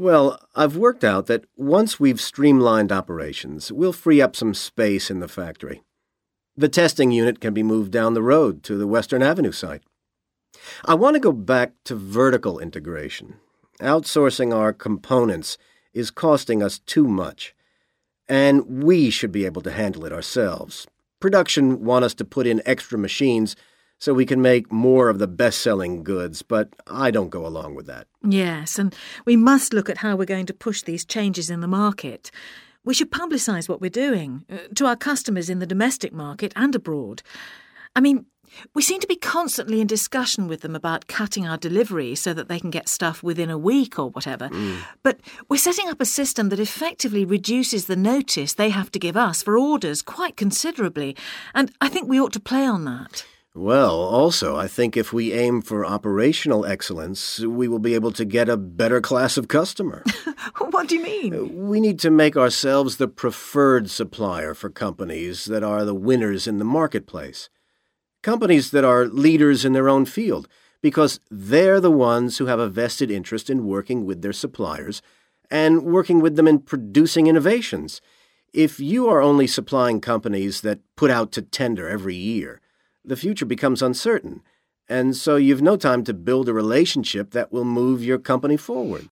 Well, I've worked out that once we've streamlined operations, we'll free up some space in the factory. The testing unit can be moved down the road to the Western Avenue site. I want to go back to vertical integration. Outsourcing our components is costing us too much, and we should be able to handle it ourselves. Production want us to put in extra machines so we can make more of the best-selling goods, but I don't go along with that. Yes, and we must look at how we're going to push these changes in the market. We should publicise what we're doing to our customers in the domestic market and abroad. I mean, we seem to be constantly in discussion with them about cutting our delivery so that they can get stuff within a week or whatever. But we're setting up a system that effectively reduces the notice they have to give us for orders quite considerably, and I think we ought to play on that. Well, also, I think if we aim for operational excellence, we will be able to get a better class of customer. What do you mean? We need to make ourselves the preferred supplier for companies that are the winners in the marketplace. Companies that are leaders in their own field, because they're the ones who have a vested interest in working with their suppliers and working with them in producing innovations. If you are only supplying companies that put out to tender every year, the future becomes uncertain, and so you've no time to build a relationship that will move your company forward.